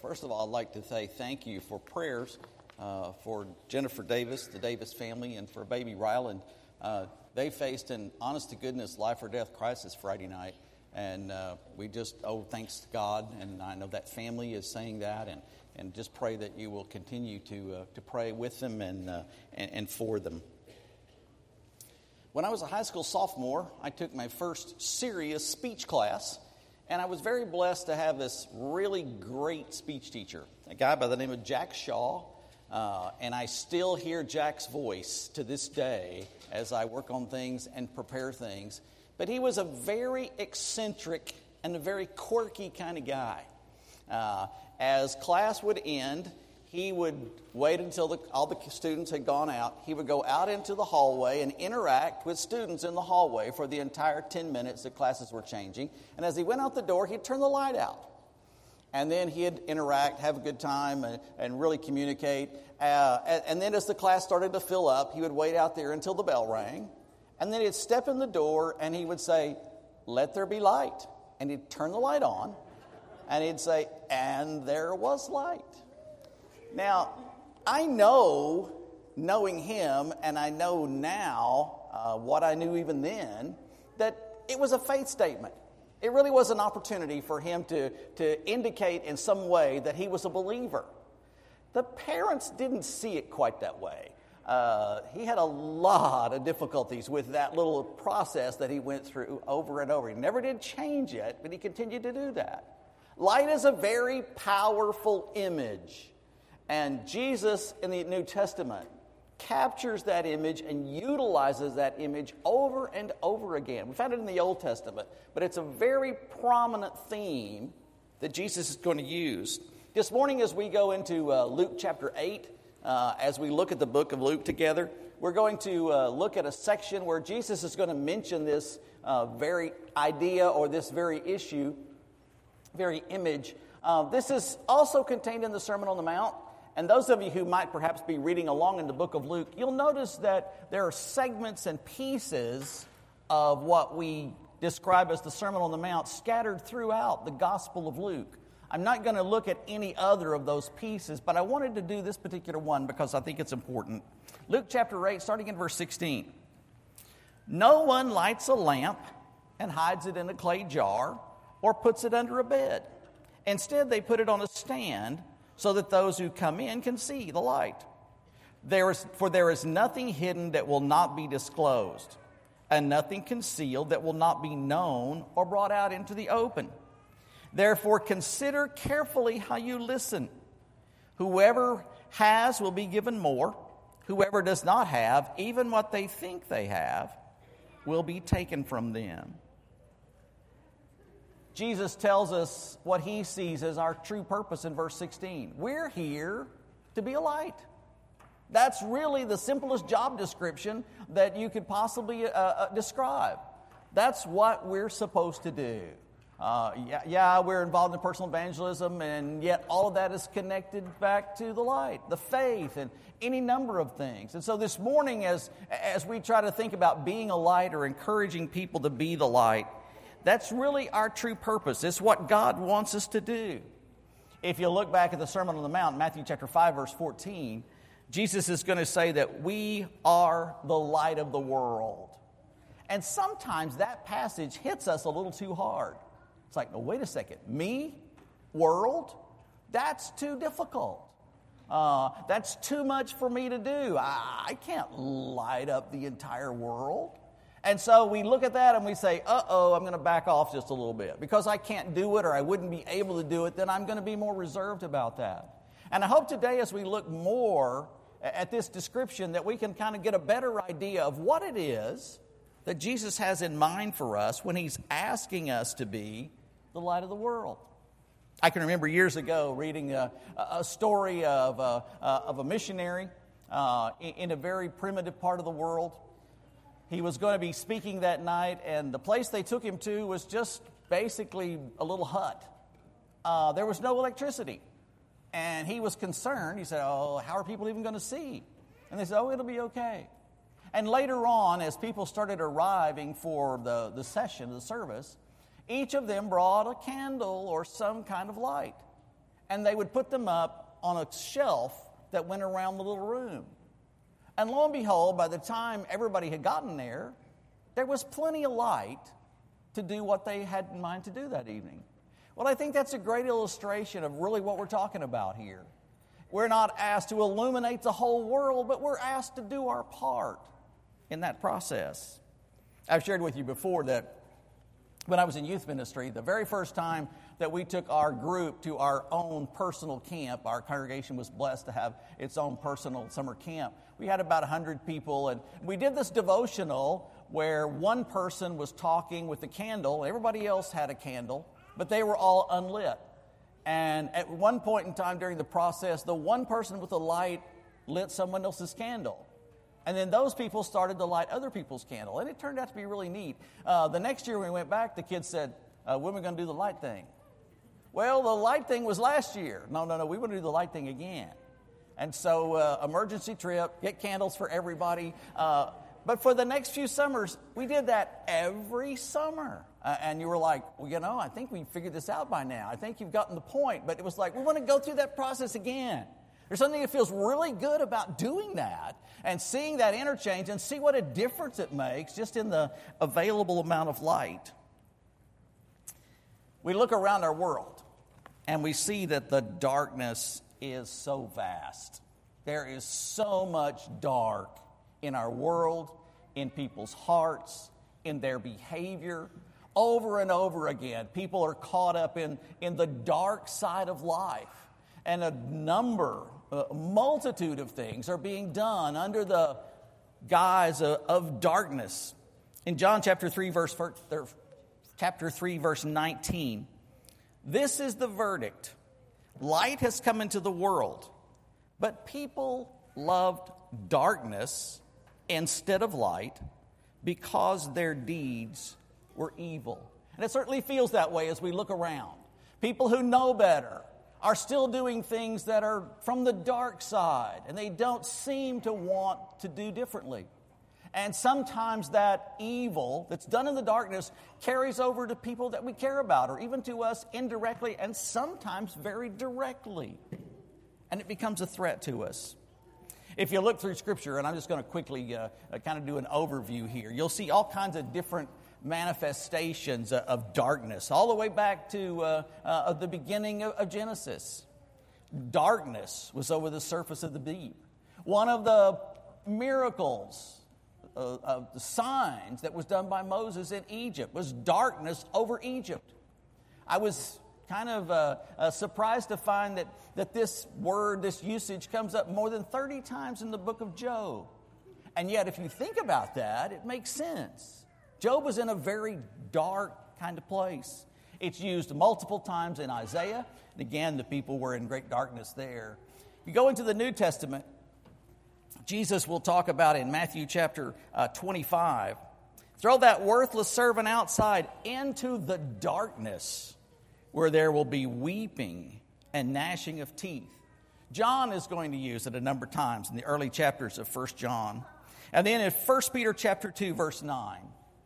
First of all, I'd like to say thank you for prayers for Jennifer Davis, the Davis family, and for baby Ryland. They faced an honest-to-goodness life-or-death crisis Friday night, and we just thanks to God, and I know that family is saying that, and just pray that you will continue to pray with them and for them. When I was a high school sophomore, I took my first serious speech class, and I was very blessed to have this really great speech teacher, a guy by the name of Jack Shaw, and I still hear Jack's voice to this day as I work on things and prepare things. But he was a very eccentric and a very quirky kind of guy. As class would end, he would wait until all the students had gone out. He would go out into the hallway and interact with students in the hallway for the entire 10 minutes that classes were changing. And as he went out the door, he'd turn the light out. And then he'd interact, have a good time, and really communicate. And then as the class started to fill up, he would wait out there until the bell rang. And then he'd step in the door and he would say, "Let there be light." And he'd turn the light on. And he'd say, "And there was light." Now, I know, knowing him, and I know now what I knew even then, that it was a faith statement. It really was an opportunity for him to indicate in some way that he was a believer. The parents didn't see it quite that way. He had a lot of difficulties with that little process that he went through over and over. He never did change it, but he continued to do that. Light is a very powerful image. And Jesus in the New Testament captures that image and utilizes that image over and over again. We found it in the Old Testament, but it's a very prominent theme that Jesus is going to use. This morning as we go into Luke chapter 8, as we look at the book of Luke together, we're going to look at a section where Jesus is going to mention this very idea or this very issue, very image. This is also contained in the Sermon on the Mount. And those of you who might perhaps be reading along in the book of Luke, you'll notice that there are segments and pieces of what we describe as the Sermon on the Mount scattered throughout the Gospel of Luke. I'm not going to look at any other of those pieces, but I wanted to do this particular one because I think it's important. Luke chapter 8, starting in verse 16. "No one lights a lamp and hides it in a clay jar or puts it under a bed. Instead, they put it on a stand so that those who come in can see the light. For there is nothing hidden that will not be disclosed, and nothing concealed that will not be known or brought out into the open. Therefore, consider carefully how you listen. Whoever has will be given more. Whoever does not have, even what they think they have, will be taken from them." Jesus tells us what he sees as our true purpose in verse 16. We're here to be a light. That's really the simplest job description that you could possibly describe. That's what we're supposed to do. We're involved in personal evangelism, and yet all of that is connected back to the light, the faith, and any number of things. And so this morning, as we try to think about being a light or encouraging people to be the light, that's really our true purpose. It's what God wants us to do. If you look back at the Sermon on the Mount, Matthew chapter 5, verse 14, Jesus is going to say that we are the light of the world. And sometimes that passage hits us a little too hard. It's like, no, wait a second. Me? World? That's too difficult. That's too much for me to do. I can't light up the entire world. And so we look at that and we say, I'm going to back off just a little bit. Because I can't do it or I wouldn't be able to do it, then I'm going to be more reserved about that. And I hope today as we look more at this description that we can kind of get a better idea of what it is that Jesus has in mind for us when he's asking us to be the light of the world. I can remember years ago reading a story of a missionary in a very primitive part of the world. He was going to be speaking that night, and the place they took him to was just basically a little hut. There was no electricity. And he was concerned. He said, how are people even going to see? And they said, it'll be okay. And later on, as people started arriving for the session, the service, each of them brought a candle or some kind of light. and they would put them up on a shelf that went around the little room. And lo and behold, by the time everybody had gotten there was plenty of light to do what they had in mind to do that evening. Well, I think that's a great illustration of really what we're talking about here. We're not asked to illuminate the whole world, but we're asked to do our part in that process. I've shared with you before that when I was in youth ministry, the very first time that we took our group to our own personal camp, our congregation was blessed to have its own personal summer camp. We had about 100 people, and we did this devotional where one person was talking with a candle. Everybody else had a candle, but they were all unlit. And at one point in time during the process, the one person with the light lit someone else's candle. And then those people started to light other people's candle. And it turned out to be really neat. The next year when we went back, the kids said, when are we going to do the light thing? Well, the light thing was last year. No, we want to do the light thing again. And so emergency trip, get candles for everybody. But for the next few summers, we did that every summer. And you were like, well, I think we figured this out by now. I think you've gotten the point. But it was like, we want to go through that process again. There's something that feels really good about doing that and seeing that interchange and see what a difference it makes just in the available amount of light. We look around our world and we see that the darkness is so vast. There is so much dark in our world, in people's hearts, in their behavior. Over and over again, people are caught up in the dark side of life. And a multitude of things are being done under the guise of darkness. In John chapter 3, verse 19, this is the verdict. Light has come into the world, but people loved darkness instead of light because their deeds were evil. And it certainly feels that way as we look around. People who know better are still doing things that are from the dark side, and they don't seem to want to do differently. And sometimes that evil that's done in the darkness carries over to people that we care about, or even to us indirectly, and sometimes very directly. And it becomes a threat to us. If you look through Scripture, and I'm just going to quickly kind of do an overview here, you'll see all kinds of different manifestations of darkness, all the way back to the beginning of Genesis. Darkness was over the surface of the deep. One of the miracles, of the signs that was done by Moses in Egypt was darkness over Egypt. I was kind of surprised to find that this word, this usage, comes up more than 30 times in the book of Job. And yet, if you think about that, it makes sense. Job was in a very dark kind of place. It's used multiple times in Isaiah. And again, the people were in great darkness there. You go into the New Testament, Jesus will talk about in Matthew chapter 25, throw that worthless servant outside into the darkness where there will be weeping and gnashing of teeth. John is going to use it a number of times in the early chapters of 1 John. And then in 1 Peter chapter 2, verse 9,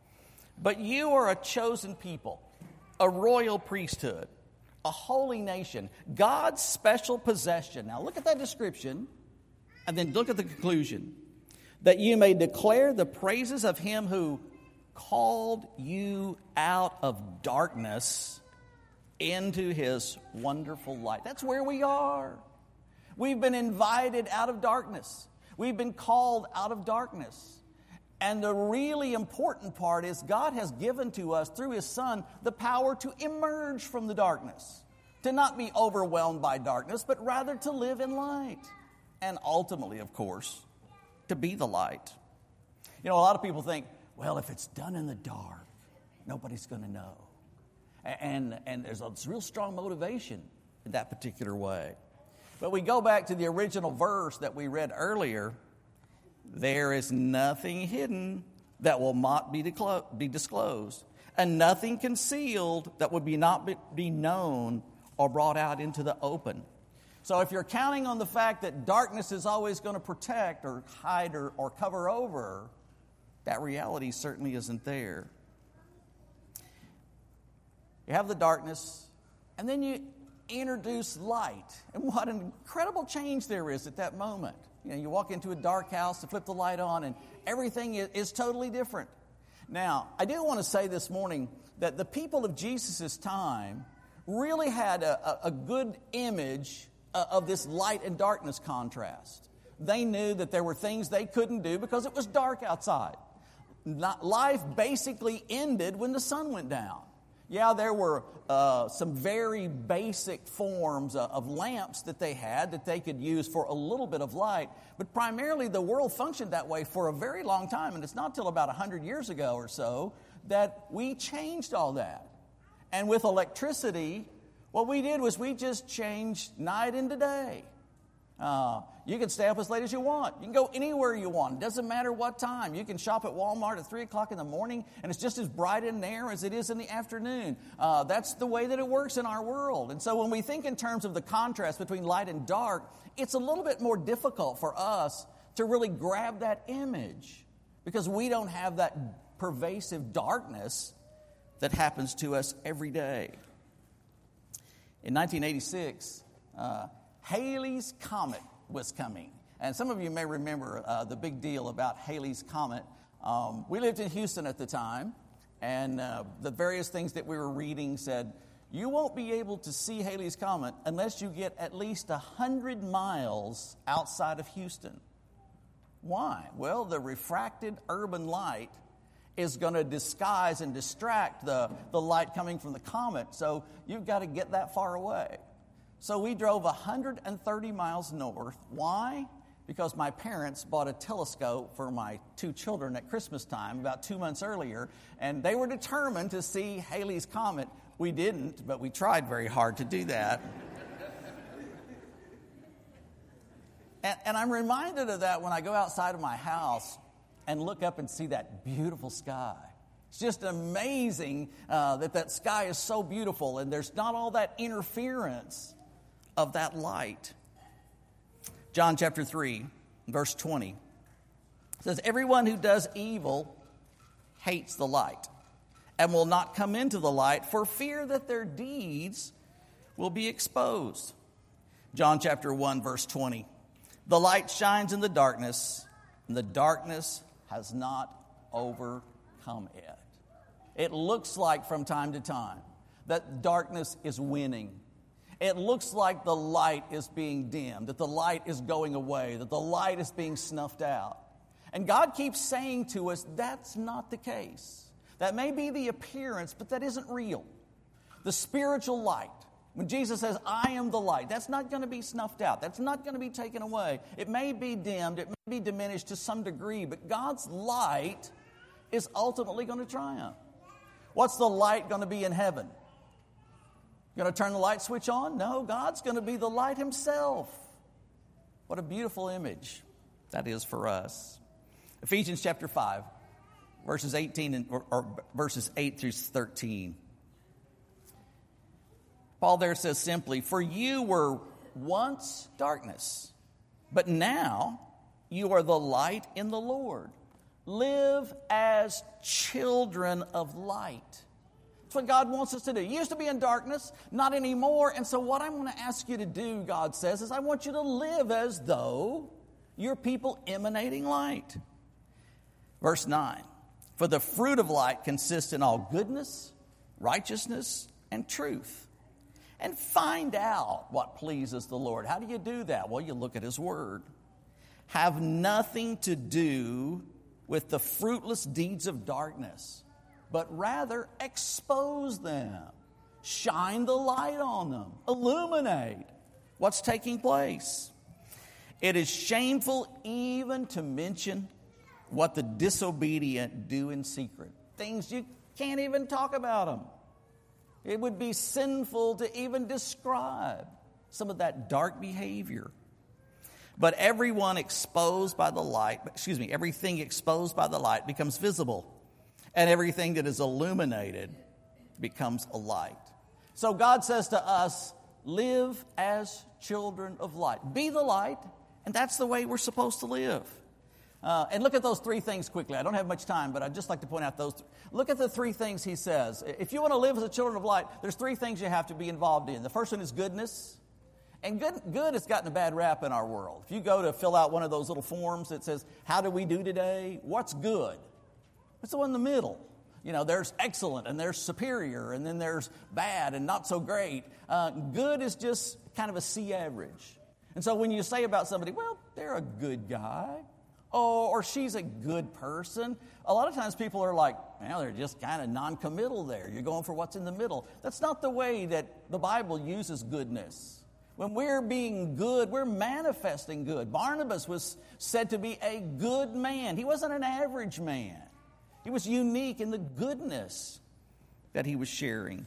but you are a chosen people, a royal priesthood, a holy nation, God's special possession. Now look at that description, and then look at the conclusion. That you may declare the praises of him who called you out of darkness into his wonderful light. That's where we are. We've been invited out of darkness. We've been called out of darkness. And the really important part is God has given to us, through his Son, the power to emerge from the darkness. To not be overwhelmed by darkness, but rather to live in light. And ultimately, of course, to be the light. You know, a lot of people think, well, if it's done in the dark, nobody's going to know. And there's a real strong motivation in that particular way. But we go back to the original verse that we read earlier. There is nothing hidden that will not be disclosed, and nothing concealed that would not be known or brought out into the open. So if you're counting on the fact that darkness is always going to protect or hide or cover over, that reality certainly isn't there. You have the darkness, and then introduced light. And what an incredible change there is at that moment. You know, you walk into a dark house to flip the light on, and everything is totally different. Now, I do want to say this morning that the people of Jesus' time really had a good image of this light and darkness contrast. They knew that there were things they couldn't do because it was dark outside. Life basically ended when the sun went down. Yeah, there were some very basic forms of lamps that they had that they could use for a little bit of light, but primarily the world functioned that way for a very long time, and it's not till about 100 years ago or so that we changed all that. And with electricity, what we did was we just changed night into day. You can stay up as late as you want. You can go anywhere you want. It doesn't matter what time. You can shop at Walmart at 3 o'clock in the morning, and it's just as bright in there as it is in the afternoon. That's the way that it works in our world. And so when we think in terms of the contrast between light and dark, it's a little bit more difficult for us to really grab that image because we don't have that pervasive darkness that happens to us every day. In 1986, Halley's Comet was coming. And some of you may remember the big deal about Halley's Comet. We lived in Houston at the time, and the various things that we were reading said, you won't be able to see Halley's Comet unless you get at least 100 miles outside of Houston. Why? Well, the refracted urban light is going to disguise and distract the light coming from the comet, so you've got to get that far away. So we drove 130 miles north. Why? Because my parents bought a telescope for my 2 children at Christmas time about 2 months earlier, and they were determined to see Halley's Comet. We didn't, but we tried very hard to do that. And I'm reminded of that when I go outside of my house and look up and see that beautiful sky. It's just amazing that sky is so beautiful, and there's not all that interference of that light. John chapter 3, verse 20 says, everyone who does evil hates the light and will not come into the light for fear that their deeds will be exposed. John chapter 1, verse 20, the light shines in the darkness, and the darkness has not overcome it. It looks like from time to time that darkness is winning. It looks like the light is being dimmed, that the light is going away, that the light is being snuffed out. And God keeps saying to us, that's not the case. That may be the appearance, but that isn't real. The spiritual light, when Jesus says, I am the light, that's not going to be snuffed out. That's not going to be taken away. It may be dimmed, it may be diminished to some degree, but God's light is ultimately going to triumph. What's the light going to be in heaven? Going to turn the light switch on? No, God's going to be the light himself. What a beautiful image that is for us. Ephesians chapter 5, verses 18 or verses 8 through 13. Paul there says simply, for you were once darkness, but now you are the light in the Lord. Live as children of light. That's what God wants us to do. You used to be in darkness, not anymore. And so what I'm going to ask you to do, God says, is I want you to live as though you're people emanating light. Verse 9, for the fruit of light consists in all goodness, righteousness, and truth. And find out what pleases the Lord. How do you do that? Well, you look at his word. Have nothing to do with the fruitless deeds of darkness, but rather expose them. Shine the light on them. Illuminate what's taking place. It is shameful even to mention what the disobedient do in secret. Things you can't even talk about them. It would be sinful to even describe some of that dark behavior. But everything exposed by the light becomes visible. And everything that is illuminated becomes a light. So God says to us, live as children of light. Be the light, and that's the way we're supposed to live. And look at those three things quickly. I don't have much time, but I'd just like to point out those. Look at the three things he says. If you want to live as a children of light, there's three things you have to be involved in. The first one is goodness. And good has gotten a bad rap in our world. If you go to fill out one of those little forms that says, how do we do today? What's good? It's the one in the middle. You know, there's excellent and there's superior and then there's bad and not so great. Good is just kind of a C average. And so when you say about somebody, well, they're a good guy, or she's a good person, a lot of times people are like, well, they're just kind of non-committal there. You're going for what's in the middle. That's not the way that the Bible uses goodness. When we're being good, we're manifesting good. Barnabas was said to be a good man. He wasn't an average man. He was unique in the goodness that he was sharing.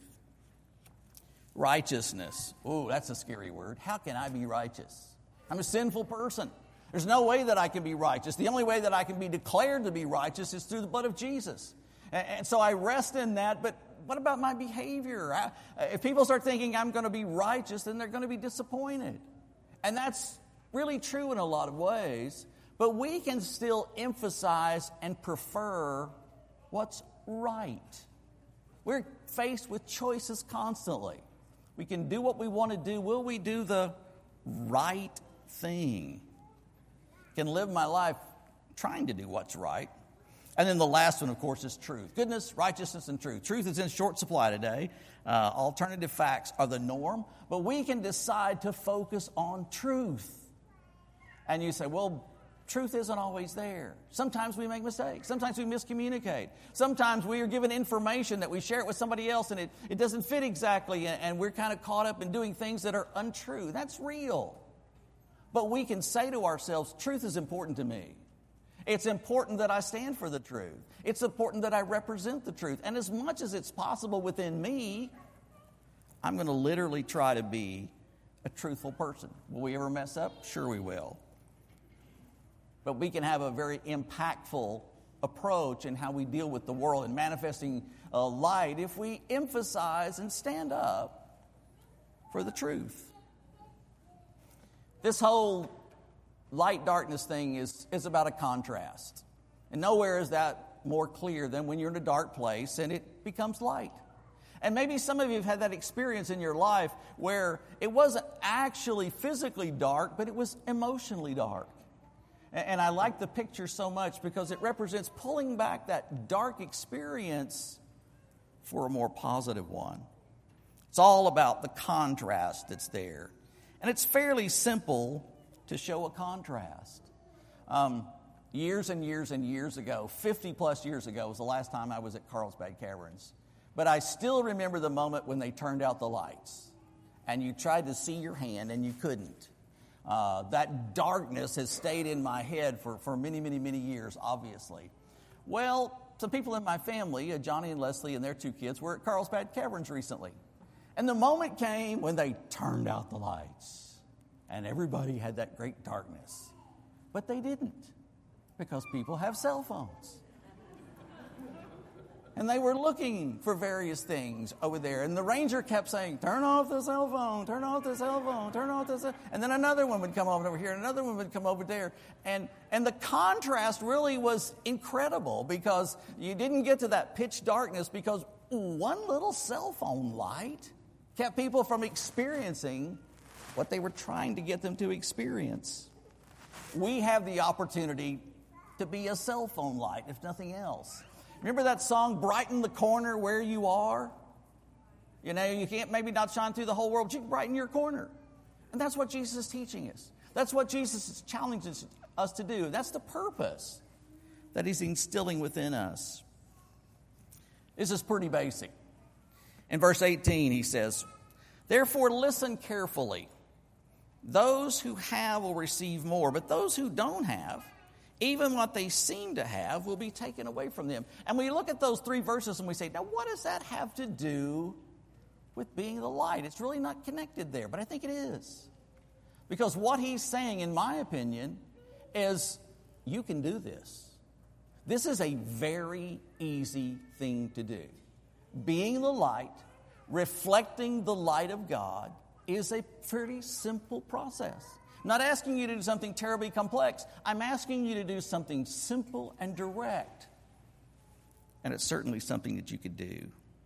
Righteousness. Oh, that's a scary word. How can I be righteous? I'm a sinful person. There's no way that I can be righteous. The only way that I can be declared to be righteous is through the blood of Jesus. And so I rest in that, but what about my behavior? If people start thinking I'm going to be righteous, then they're going to be disappointed. And that's really true in a lot of ways, but we can still emphasize and prefer what's right. We're faced with choices constantly. We can do what we want to do. Will we do the right thing? I can live my life trying to do what's right. And then the last one, of course, is truth. Goodness, righteousness, and truth. Truth is in short supply today. Alternative facts are the norm. But we can decide to focus on truth. And you say, well, truth isn't always there. Sometimes we make mistakes. Sometimes we miscommunicate. Sometimes we are given information that we share it with somebody else and it doesn't fit exactly, and we're kind of caught up in doing things that are untrue. That's real. But we can say to ourselves, truth is important to me. It's important that I stand for the truth. It's important that I represent the truth. And as much as it's possible within me, I'm going to literally try to be a truthful person. Will we ever mess up? Sure we will. But we can have a very impactful approach in how we deal with the world and manifesting light if we emphasize and stand up for the truth. This whole light-darkness thing is about a contrast. And nowhere is that more clear than when you're in a dark place and it becomes light. And maybe some of you have had that experience in your life where it wasn't actually physically dark, but it was emotionally dark. And I like the picture so much because it represents pulling back that dark experience for a more positive one. It's all about the contrast that's there. And it's fairly simple to show a contrast. Years and years and years ago, 50 plus years ago, was the last time I was at Carlsbad Caverns. But I still remember the moment when they turned out the lights. And you tried to see your hand and you couldn't. That darkness has stayed in my head for many, many, many years, obviously. Well, some people in my family, Johnny and Leslie and their two kids, were at Carlsbad Caverns recently. And the moment came when they turned out the lights. And everybody had that great darkness. But they didn't, because people have cell phones. And they were looking for various things over there. And the ranger kept saying, turn off the cell phone, turn off the cell phone, turn off the cell phone. And then another one would come over here, and another one would come over there. And the contrast really was incredible, because you didn't get to that pitch darkness because one little cell phone light kept people from experiencing what they were trying to get them to experience. We have the opportunity to be a cell phone light, if nothing else. Remember that song, Brighten the Corner Where You Are? You know, you can't maybe not shine through the whole world, but you can brighten your corner. And that's what Jesus is teaching us. That's what Jesus is challenging us to do. That's the purpose that he's instilling within us. This is pretty basic. In verse 18, he says, therefore listen carefully. Those who have will receive more, but those who don't have, even what they seem to have, will be taken away from them. And we look at those three verses and we say, now what does that have to do with being the light? It's really not connected there, but I think it is. Because what he's saying, in my opinion, is you can do this. This is a very easy thing to do. Being the light, reflecting the light of God, is a pretty simple process. I'm not asking you to do something terribly complex. I'm asking you to do something simple and direct. And it's certainly something that you could do.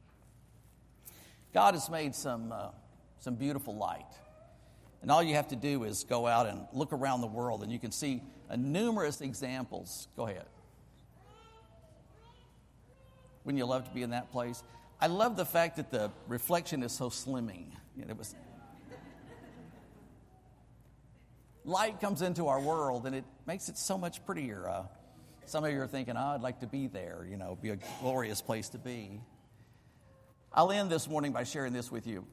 God has made some beautiful light. And all you have to do is go out and look around the world, and you can see numerous examples. Go ahead. Wouldn't you love to be in that place? I love the fact that the reflection is so slimming. Light comes into our world, and it makes it so much prettier. Some of you are thinking, I'd like to be there. It'd be a glorious place to be. I'll end this morning by sharing this with you.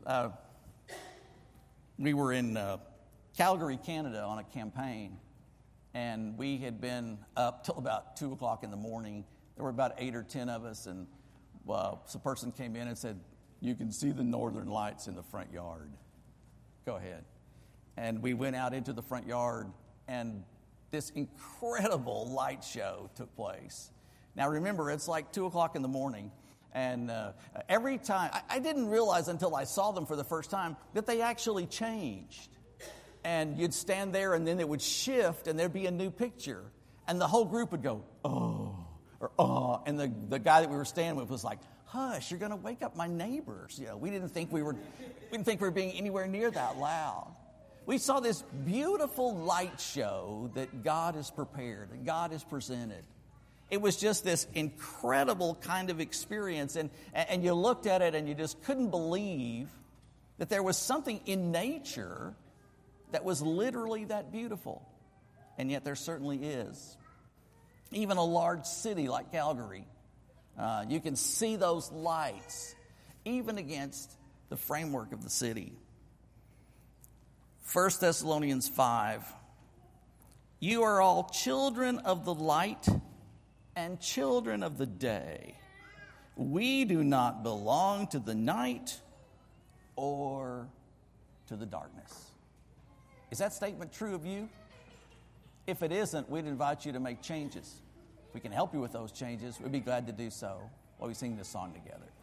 We were in Calgary, Canada on a campaign, and we had been up till about 2 o'clock in the morning. There were about 8 or 10 of us, and some person came in and said, you can see the northern lights in the front yard. Go ahead. And we went out into the front yard, and this incredible light show took place. Now remember, it's like 2 o'clock in the morning, and every time, I didn't realize until I saw them for the first time that they actually changed. And you'd stand there, and then it would shift, and there'd be a new picture. And the whole group would go, oh, or oh. And the guy that we were standing with was like, hush, you're going to wake up my neighbors. We didn't think we were being anywhere near that loud. We saw this beautiful light show that God has prepared, that God has presented. It was just this incredible kind of experience. And you looked at it and you just couldn't believe that there was something in nature that was literally that beautiful. And yet there certainly is. Even a large city like Calgary, you can see those lights even against the framework of the city. 1 Thessalonians 5, you are all children of the light and children of the day. We do not belong to the night or to the darkness. Is that statement true of you? If it isn't, we'd invite you to make changes. If we can help you with those changes, we'd be glad to do so while we sing this song together.